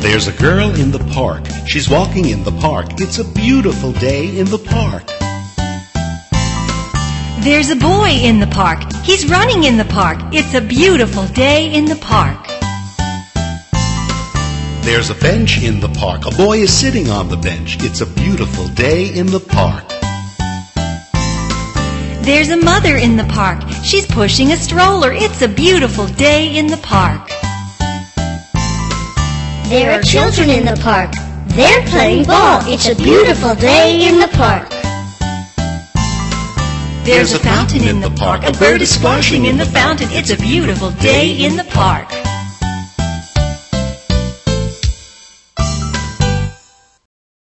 There's a girl in the park. She's walking in the park. It's a beautiful day in the park. There's a boy in the park. He's running in the park. It's a beautiful day in the park. There's a bench in the park. A boy is sitting on the bench. It's a beautiful day in the park. There's a mother in the park. She's pushing a stroller. It's a beautiful day in the park. There are children in the park. They're playing ball. It's a beautiful day in the park. There's a fountain in the park. A bird is splashing in the fountain. It's a beautiful day in the park.